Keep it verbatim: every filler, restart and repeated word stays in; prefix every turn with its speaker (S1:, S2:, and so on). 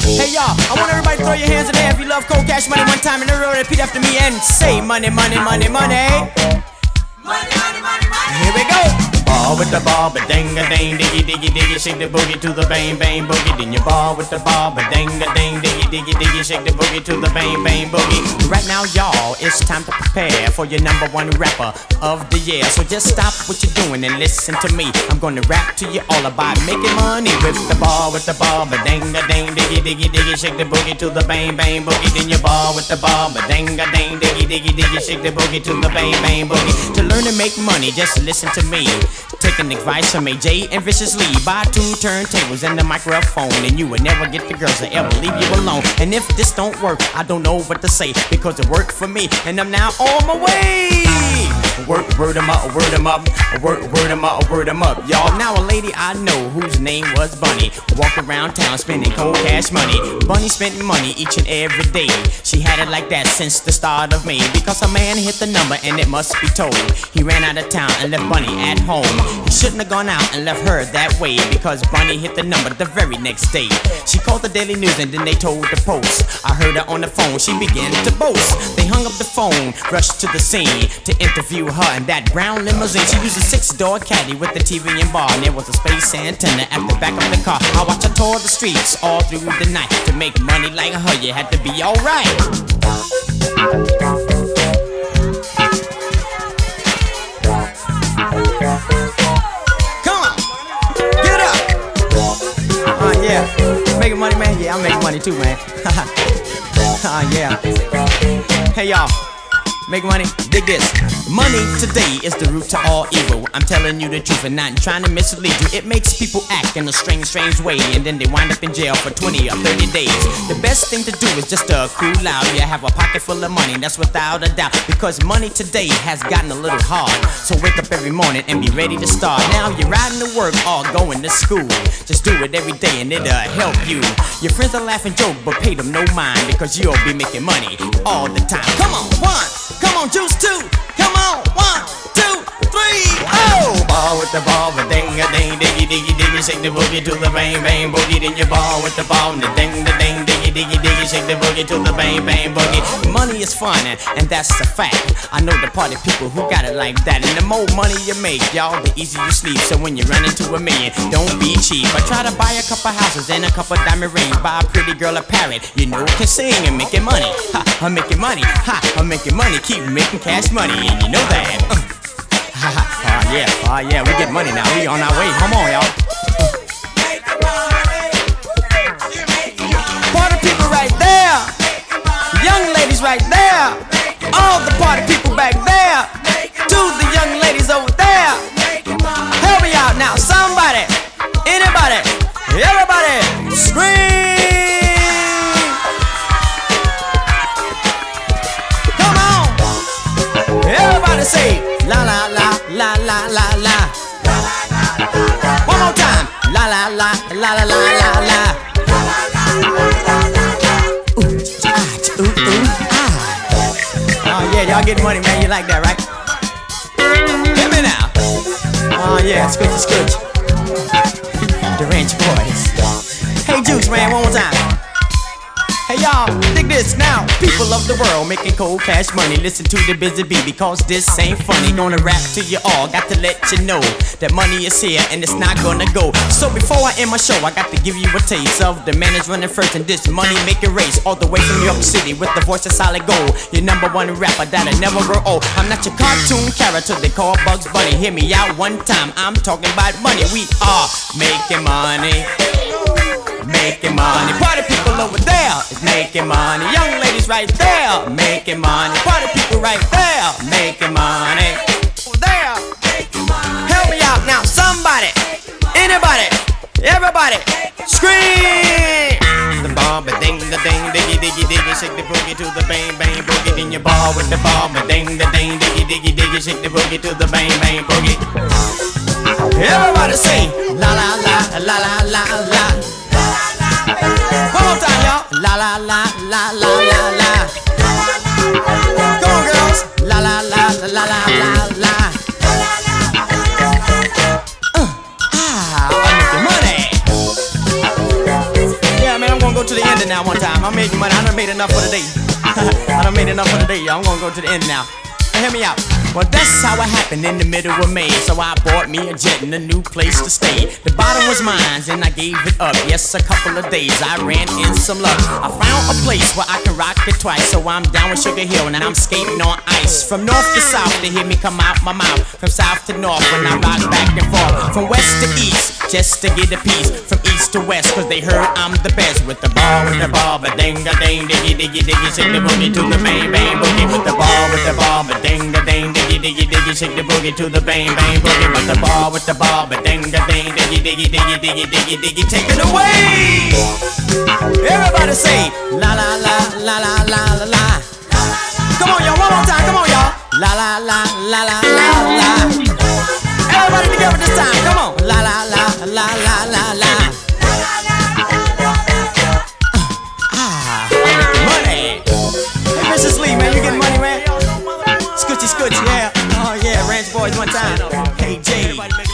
S1: Hey y'all, I want everybody to throw your hands in the air if you love cold cash money one time and everybody repeat after me and say money, money, money, money. Money, money, money, money. Here we go. Ball with the ball, but ding a ding, diggy diggy diggy, shake the boogie to the bang bang boogie. Then you ball with the ball, but ding a ding, diggy diggy diggy, shake the boogie to the bang bang boogie. Right now, y'all, it's time to prepare for your number one rapper of the year. So just stop what you're doing and listen to me. I'm gonna rap to you all about making money with the ball, with the ball, but ding a ding, diggy diggy diggy, shake the boogie to the bang bang boogie. Then you ball with the ball, but ding a ding, diggy diggy diggy, shake the boogie to the bang bang boogie. To learn to make money, just listen to me. Taking advice from A J and Vicious Lee. Buy two turntables and the microphone, and you would never get the girls that ever leave you alone. And if this don't work, I don't know what to say, because it worked for me, and I'm now on my way. Work, word em up, word em up, work, word em up, word em up. Y'all, now a lady I know whose name was Bunny walked around town spending cold cash money. Bunny spent money each and every day. She had it like that since the start of May, because a man hit the number and it must be told. He ran out of town and left Bunny at home. He shouldn't have gone out and left her that way, because Bunny hit the number the very next day. She called the Daily News and then they told the Post. I heard her on the phone, she began to boast. They hung up the phone, rushed to the scene to interview her in that brown limousine. She used a six-door caddy with the T V and bar, and there was a space antenna at the back of the car. I watched her tour the streets all through the night. To make money like her, you had to be alright. Uh, yeah, making money, man. Yeah, I'm making money too, man. uh, yeah. Hey, y'all, make money. Dig this. Money today is the root to all evil. I'm telling you the truth and not trying to mislead you. It makes people act in a strange, strange way, and then they wind up in jail for twenty or thirty days. The best thing to do is just to cool out. You have a pocket full of money, that's without a doubt, because money today has gotten a little hard. So wake up every morning and be ready to start. Now you're riding to work or going to school. Just do it every day and it'll help you. Your friends are laughing joke, but pay them no mind, because you'll be making money all the time. Come on, one, come on, juice two. Come on, one, two, three, oh! Ball with the ball, but ding a ding, diggy diggy diggy, shake the boogie to the bang bang boogie. Then you ball with the ball, and the ding the ding, diggy diggy diggy, shake the boogie to the bang bang boogie. Money is fun, and, and that's a fact. I know the party people who got it like that. And the more money you make, y'all, the easier you sleep. So when you run into a million, don't be cheap. But try to buy a couple houses and a couple diamond rings. Buy a pretty girl a parrot, you know can sing and making money. Ha, I'm making money. Ha, I'm making money. Keep making cash money, and you know that. Uh, ha, ha, uh, yeah, uh, yeah, we get money now. We on our way. Come on, y'all. Party people right there. Young ladies right there. All the party people back there. To the young ladies over there. Help me out now, somebody, anybody, everybody, scream. Come on, everybody say la la la la la la la. One more time, la la la la la la la la. Ooh, ah, ooh, ooh, ah. Oh yeah, y'all get money, man. You like that, right? Hear me now. Oh yeah, scooch, scooch. The Ranch Boys. Hey Juice, man, one more time. Hey y'all, dig this now. People of the world making cold cash money. Listen to the Busy Bee, because this ain't funny. Gonna rap to you all, got to let you know that money is here and it's not gonna go. So before I end my show, I got to give you a taste of the man is running first in this money making race. All the way from New York City with the voice of solid gold. Your number one rapper that'll never grow old. I'm not your cartoon character they call Bugs Bunny. Hear me out one time, I'm talking about money. We are making money, making money. Party people over there is making money. Young ladies right there making money. Party people right there making money. Over there, help me out now, somebody, anybody, everybody, scream. The ball, but ding the ding, diggy diggy diggy, shake the boogie to the bang bang boogie. Then you ball with the ball, but ding the ding, diggy diggy diggy, shake the boogie to the bang bang boogie. Everybody say la la la la la la la. One more time, y'all. La la la la la la la. Come on, girls. La la la la la la la. Uh, ah, I'm making money. Yeah, man, I'm gonna go go to the ending now one time. I'm making money. I done made enough for the day. I done made enough for the day. I'm gonna go to the end now. Hear me out. Well, that's how it happened in the middle of May. So I bought me a jet and a new place to stay. The bottom was mine and I gave it up. Yes, a couple of days I ran in some luck. I found a place where I can rock it twice. So I'm down with Sugar Hill and I'm skating on ice. From north to south they hear me come out my mouth. From south to north when I rock back and forth. From west to east just to get a piece. From east to west cause they heard I'm the best. With the ball, with the ball, but ding a ding, diggy diggy diggy, shake the boogie to the bang bang boogie. With the ball, with the ball, but ding a ding, diggy diggy diggy, shake the boogie to the bang bang boogie. With the ball, with the ball, but ding a ding, diggy diggy diggy diggy diggy diggy, take it away. Everybody say la la la la la la la la. Come on y'all, one more time, come on y'all. La la la la la la la. Everybody together this time, come on. La la la la la la la. Ah, money. Hey, Missus Lee, man, you getting money, man? Scoochie, scoochie, yeah. Oh yeah, Ranch Boys one time. Hey Jay.